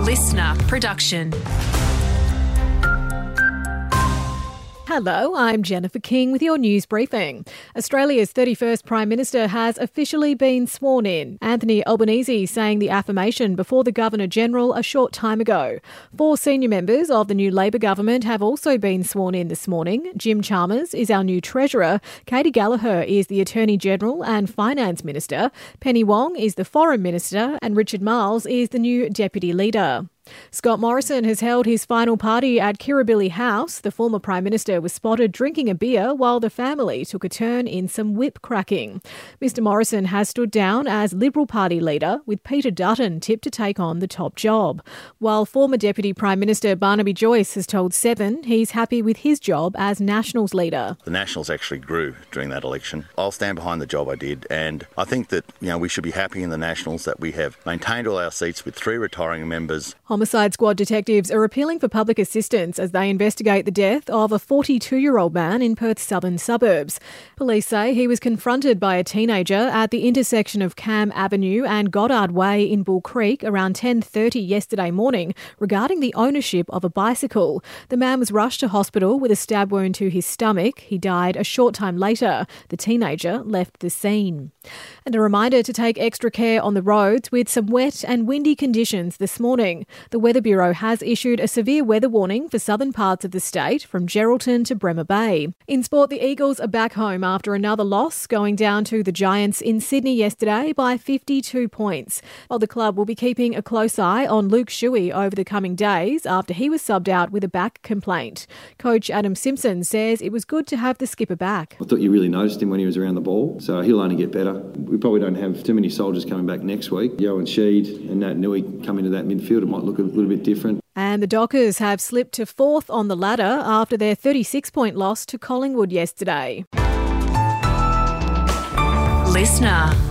listener production. Hello, I'm Jennifer King with your news briefing. Australia's 31st Prime Minister has officially been sworn in. Anthony Albanese saying the affirmation before the Governor-General a short time ago. 4 senior members of the new Labor government have also been sworn in this morning. Jim Chalmers is our new Treasurer. Katie Gallagher is the Attorney-General and Finance Minister. Penny Wong is the Foreign Minister and Richard Marles is the new Deputy Leader. Scott Morrison has held his final party at Kirribilli House. The former Prime Minister was spotted drinking a beer while the family took a turn in some whip cracking. Mr Morrison has stood down as Liberal Party leader, with Peter Dutton tipped to take on the top job. While former Deputy Prime Minister Barnaby Joyce has told Seven he's happy with his job as Nationals leader. The Nationals actually grew during that election. I'll stand behind the job I did, and I think that we should be happy in the Nationals that we have maintained all our seats with 3 retiring members. Homicide Squad detectives are appealing for public assistance as they investigate the death of a 42-year-old man in Perth's southern suburbs. Police say he was confronted by a teenager at the intersection of Cam Avenue and Goddard Way in Bull Creek around 10:30 yesterday morning regarding the ownership of a bicycle. The man was rushed to hospital with a stab wound to his stomach. He died a short time later. The teenager left the scene. And a reminder to take extra care on the roads with some wet and windy conditions this morning. The Weather Bureau has issued a severe weather warning for southern parts of the state from Geraldton to Bremer Bay. In sport, the Eagles are back home after another loss, going down to the Giants in Sydney yesterday by 52 points. While the club will be keeping a close eye on Luke Shuey over the coming days after he was subbed out with a back complaint. Coach Adam Simpson says it was good to have the skipper back. I thought you really noticed him when he was around the ball, so he'll only get better. We probably don't have too many soldiers coming back next week. Yohan Sheed and Nat Nui come into that midfield. It might look a little bit different. And the Dockers have slipped to 4th on the ladder after their 36-point loss to Collingwood yesterday. Listener.